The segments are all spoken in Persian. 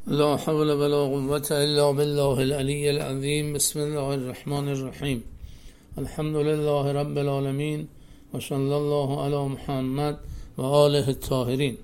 لا حول ولا قوة إلا بالله العلي العظيم. بسم الله الرحمن الرحیم. الحمد لله رب العالمین و صلی الله علی محمد و آله الطاهرین.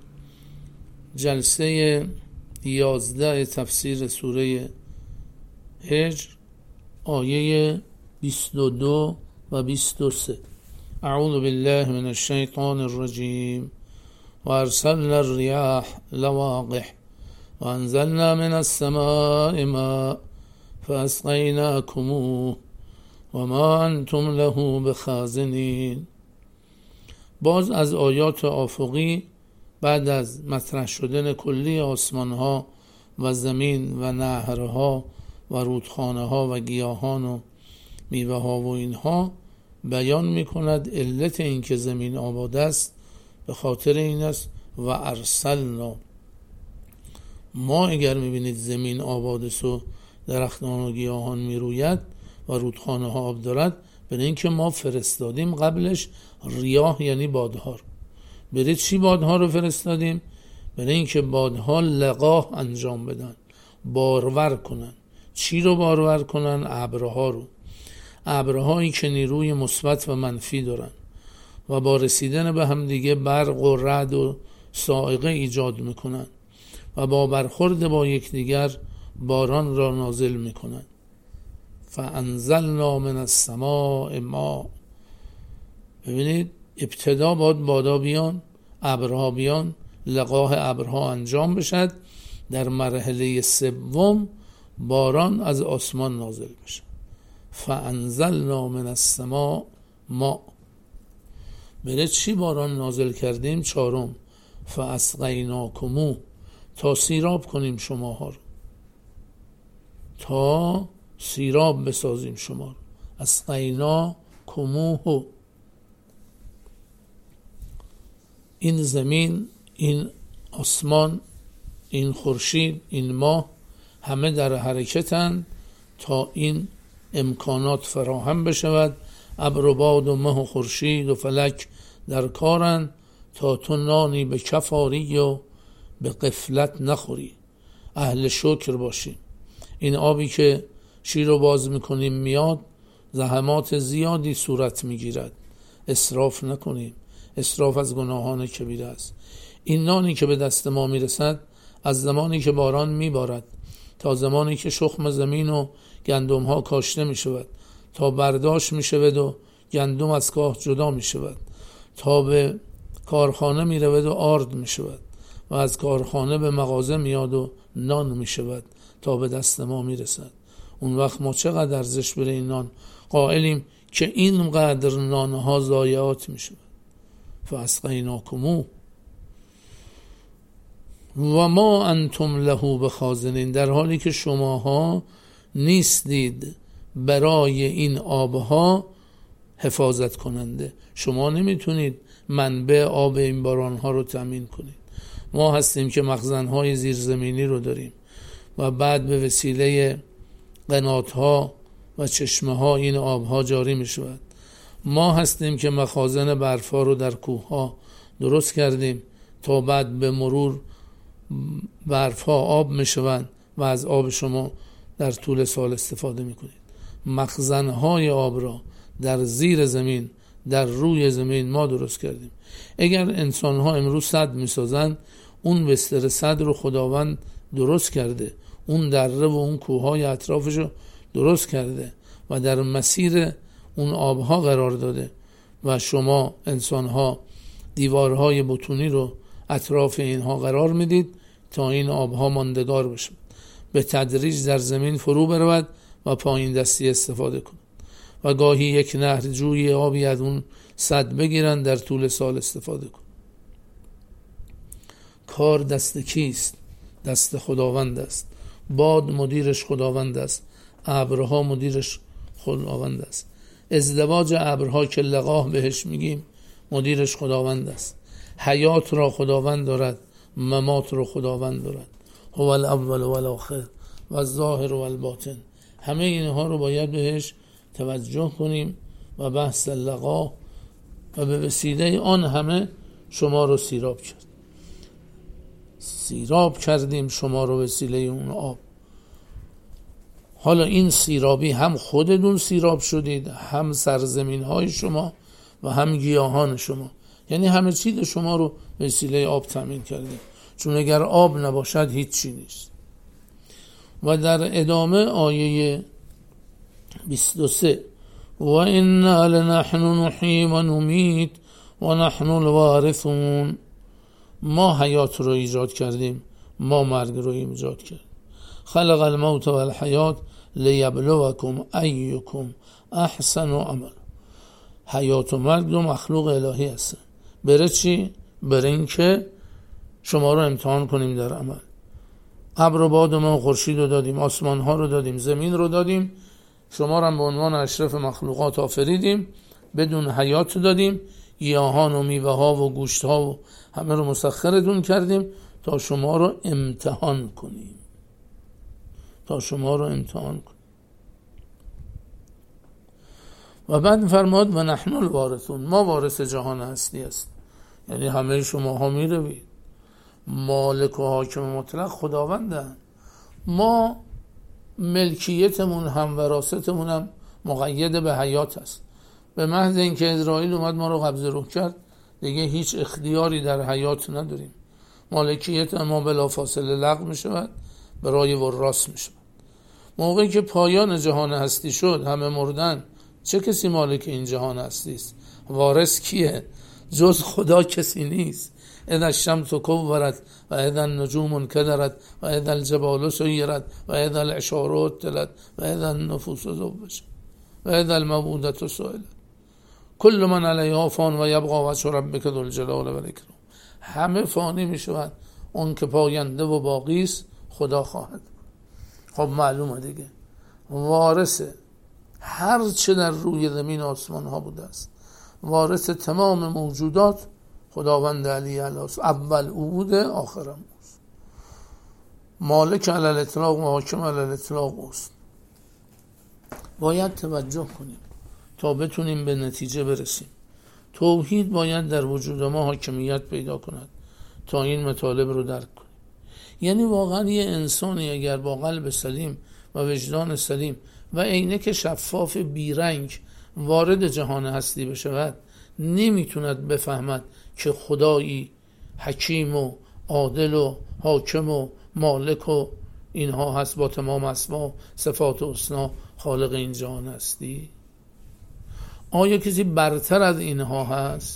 جلسه 11 تفسیر سوره هجر، آیه 22 و 23. اعوذ بالله من الشیطان الرجیم. و ارسلنا الریاح لواقح و انزلنا من السماء ماء فاسقیناکموه و ما انتم له بخازنین. باز از آیات آفقی بعد از مطرح شدن کلی آسمان ها و زمین و نهرها و رودخانه ها و گیاهان و میوه ها و اینها، بیان میکند علت این که زمین آباد است به خاطر این است و ارسلنا. ما اگر میبینید زمین آباد است و درختان و گیاهان میروید و رودخانه ها آب دارد، برای اینکه ما فرستادیم قبلش ریاح یعنی بادها. برای چی بادها رو فرستادیم؟ برای اینکه بادها لقاح انجام بدن، بارور کنن. چی رو بارور کنن؟ ابرها رو. ابرهایی که نیروی مثبت و منفی دارن و با رسیدن به هم دیگه برق و رعد و صاعقه ایجاد میکنن و با برخورد با یکدیگر باران را نازل میکنن. فانزلنا من السماء ماء. ببینید ابتدا بادا بیان، ابرها بیان، لقاح ابرها انجام بشد، در مرحله سوم باران از آسمان نازل بشه. فانزلنا من السماء ماء. برای چی باران نازل کردیم؟ چهارم، فاسقیناکموه، تا سیراب کنیم شماها رو، تا سیراب بسازیم شما رو. اسقیناکموه. این زمین، این آسمان، این خورشید، این ماه همه در حرکتند تا این امکانات فراهم بشود. ابر و باد و مه و خورشید و فلک در کارند تا تو نانی به کف آری و به غفلت نخوری، اهل شکر باشی. این آبی که شیر رو باز میکنیم میاد، زحمات زیادی صورت میگیرد، اسراف نکنیم. اسراف از گناهان کبیره است. این نانی که به دست ما میرسد از زمانی که باران میبارد تا زمانی که شخم زمین و گندم ها کاشته میشود، تا برداشت میشود و گندم از کاه جدا میشود، تا به کارخانه میرود و آرد میشود و از کارخانه به مغازه میاد و نان میشود تا به دست ما میرسد. اون وقت ما چقدر ارزش برای این نان قائلیم که اینقدر نانها ضایعات میشود. فاسقیناکموه و ما انتم له بخازنین، در حالی که شماها نیستید برای این آبها حفاظت کننده. شما نمیتونید منبع آب این بارانها رو تامین کنید. ما هستیم که مخزنهای زیرزمینی رو داریم و بعد به وسیله قناتها و چشمه ها این آبها جاری می شود. ما هستیم که مخازن برفا رو در کوه ها درست کردیم تا بعد به مرور برفا آب می شوند و از آب شما در طول سال استفاده می کنید. مخزنهای آب را در زیر زمین، در روی زمین ما درست کردیم. اگر انسان ها امروز سد می سازن، اون بستر سد رو خداوند درست کرده، اون دره و اون کوههای اطرافش رو درست کرده و در مسیر اون آبها قرار داده و شما انسان ها دیوارهای بتونی رو اطراف اینها قرار میدید تا این آبها ماندگار بشه، به تدریج در زمین فرو برود و پایین دستی استفاده کند و گاهی یک نهر جوی آبی از اون سد بگیرن در طول سال استفاده کن. کار دست کیست؟ دست خداوند است. باد مدیرش خداوند است، ابرها مدیرش خداوند است. ازدواج ابرها که لقاح بهش میگیم مدیرش خداوند است. حیات را خداوند دارد، ممات را خداوند دارد. هو الاول و الاخر و الظاهر و الباطن. همه اینها رو باید بهش توجه کنیم و بحث لقاح و به وسیله آن همه شما رو سیراب کرد. سیراب کردیم شما رو وسیله اون آب. حالا این سیرابی هم خودتون سیراب شدید، هم سرزمین های شما و هم گیاهان شما، یعنی همه چیز شما رو وسیله آب تامین کردیم، چون اگر آب نباشد هیچی نیست. و در ادامه آیه 23 و انا لنحن نحیی و نمیت و نحن الوارثون، ما حیات رو ایجاد کردیم، ما مرگ رو ایجاد کردیم. خلق الموت و الحیات لیبلوکم ایکم احسن عمل. حیات و مرگ دو مخلوق الهی هستن. بره چی؟ بره این که شما رو امتحان کنیم در عمل. ابر و باد و ما خورشید رو دادیم، آسمان ها رو دادیم، زمین رو دادیم، شما رو به عنوان اشرف مخلوقات آفریدیم، بدون حیات دادیم، گیاهان و میوه ها و گوشت ها و همه رو مسخرتون کردیم تا شما رو امتحان کنیم، تا شما رو امتحان کنیم. و بعد فرماد و نحن الوارثون، ما وارث جهان هستی است، یعنی همه شما ها میروید. مالک و حاکم مطلق خداوندن، ما ملکیتمون هم وراثتمون هم مقید به حیات است. به محض اینکه اسرائیل اومد ما رو قبض روح کرد، دیگه هیچ اختیاری در حیات نداریم. مالکیت ما بلافاصله لغو میشود، برای وراث میشود. موقعی که پایان جهان هستی شد، همه مردن، چه کسی مالک این جهان هستی است؟ وارث کیه؟ جز خدا کسی نیست. اذا الشمس کورت و اذا النجوم انکدرت و اذا الجبال سیرت و اذا العشار عطلت و اذا النفوس زوجت و اذا الموءودة سئلت کل من علیها فان و یبقی وجه ربک ذو الجلال و الاکرام. همه فانی میشوند، اون که پاینده و باقی است خدا خواهد. خب معلومه دیگه، وارث هر چه در روی زمین آسمان ها بوده است، وارث تمام موجودات خداوند علی الاست، اول او بوده آخرم اوست، مالک علی الاطلاق و حاکم علی الاطلاق اوست. باید توجه کنیم تا بتونیم به نتیجه برسیم. توحید باید در وجود ما حاکمیت پیدا کند تا این مطالب رو درک کنیم. یعنی واقعا یه انسانی اگر با قلب سلیم و وجدان سلیم و عینک شفاف بیرنگ وارد جهان هستی بشود، نمیتوند بفهمد که خدایی حکیم و عادل و حاکم و مالک و اینها هست، با تمام اسما صفات و حسنا خالق این جهان هستی. آیا کسی برتر از اینها هست؟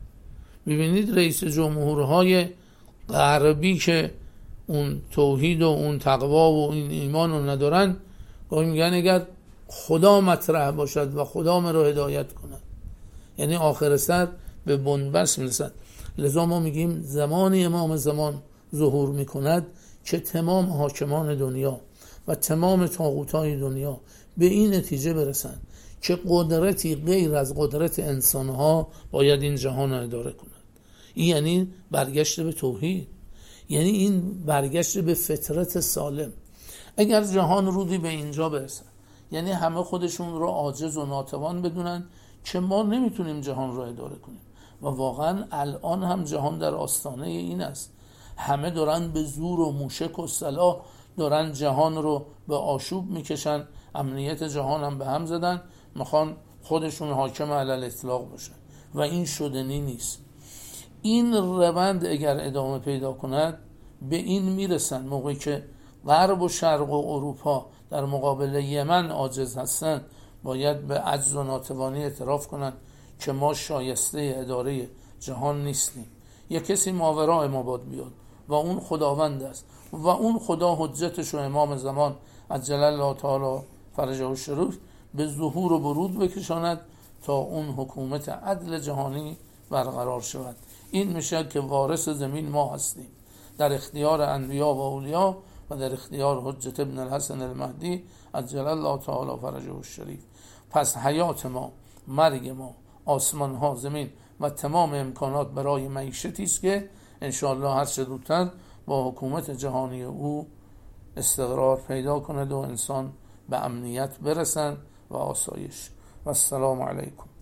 ببینید رئیس جمهورهای غربی که اون توحید و اون تقوا و این ایمان رو ندارن، گاهی میگن اگر خدا مطرح باشد و خدا من رو هدایت کند، یعنی آخر سر به بنبست میرسد. لذا ما میگیم زمان امام زمان ظهور میکند که تمام حاکمان دنیا و تمام طاغوتای دنیا به این نتیجه برسند که قدرتی غیر از قدرت انسانها باید این جهان رو اداره کند. این یعنی برگشت به توحید، یعنی این برگشت به فطرت سالم. اگر جهان رودی به اینجا برسن، یعنی همه خودشون رو عاجز و ناتوان بدونن که ما نمیتونیم جهان رو اداره کنیم، و واقعا الان هم جهان در آستانه این است. همه دارن به زور و موشک و سلاح دارن جهان رو به آشوب میکشن، امنیت جهان هم به هم زدن، میخوان خودشون حاکم علی الاطلاق باشن و این شدنی نیست. این روند اگر ادامه پیدا کند به این میرسن موقعی که غرب و شرق و اروپا در مقابل یمن عاجز هستن، باید به عجز و ناتوانی اعتراف کنند که ما شایسته اداره جهان نیستیم. یک کسی ماورای ما باید بیاد و اون خداوند است و اون خدا حجتش و امام زمان عجل الله تعالی فرجه الشریف به ظهور و برود بکشاند تا اون حکومت عدل جهانی برقرار شود. این میشه که وارث زمین ما هستیم، در اختیار انبیا و اولیا و در اختیار حجت ابن الحسن المهدی عجل الله تعالی فرجه الشریف. پس حیات ما، مرگ ما، آسمان ها، زمین و تمام امکانات برای معیشتی است که انشاءالله هر چه زودتر با حکومت جهانی او استقرار پیدا کند و انسان به امنیت برسند و آسایش. و السلام علیکم.